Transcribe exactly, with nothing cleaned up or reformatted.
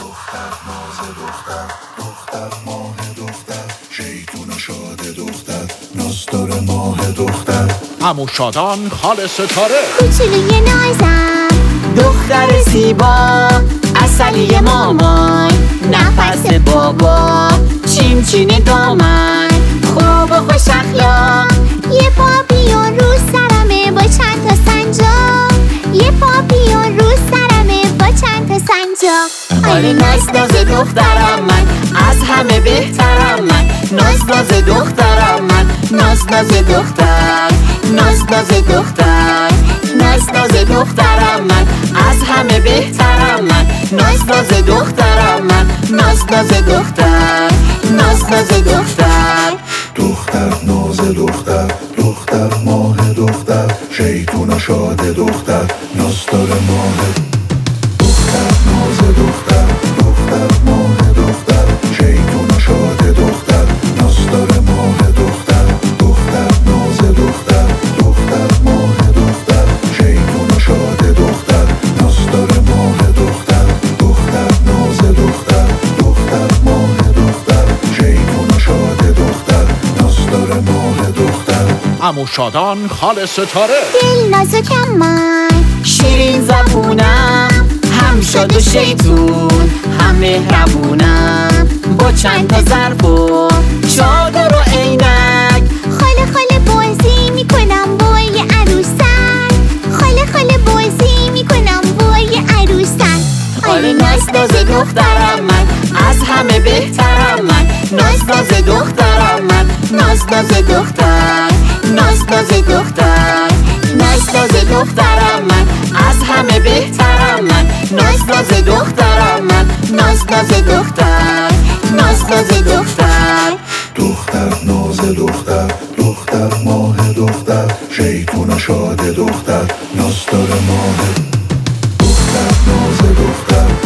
دختر ناز دختر، دختر ماه دختر، شیطون و شاد دختر، ناز ماه دختر. عمو شادان خاله ستاره، کوچولوی نازم، دختر زیبا، عسلی مامان، نفس بابا، چینچین دامن، خوب و خوش اخلاق. یه پاپیون رو سرمه با چند تا سنجاق، یه پاپیون رو سرمه با چند تا سنجاق. آره ناز ناز دخترم من، از همه بهترم من، ناز ناز دخترم من، ناز ناز دختر، ناز ناز دختر، ناز ناز دخترم من، از همه بهترم من، ناز ناز دخترم من، ناز ناز دختر، ناز ناز دختر. دختر ناز دختر، دختر ماه دختر، شیطون و شاد دختر، ناز ماه دختر. ناز دختر، دختر ماه دختر، شیطون و شاد دختر، ناز ماه دختر. دختر ناز دختر، دختر ماه دختر، شیطون و شاد دختر، ناز ماه دختر. دختر ناز دختر، دختر ماه دختر، شیطون و شاد دختر، ناز ماه دختر. عمو شادان خاله ستاره، دل نازکم من، شیرین زبونم، هم شاد و شیطون، هم مهربونم، با چند تا ظرف و چادر و عینک. خاله خاله بازی میکنم با یه عروسک، خاله خاله بازی میکنم با یه عروسک. آره ناز ناز دخترم من، از همه بهترم من، ناز ناز دخترم من، ناز ناز دختر، ناز ناز دختر، ناز ناز دخترم من، از همه بهترم من، ناز ناز دخترم من، ناز ناز دختر، ناز ناز دختر. دختر ناز دختر، دختر ماه دختر، شیطون و شاد دختر، ناز ماه دختر. ناز دختر،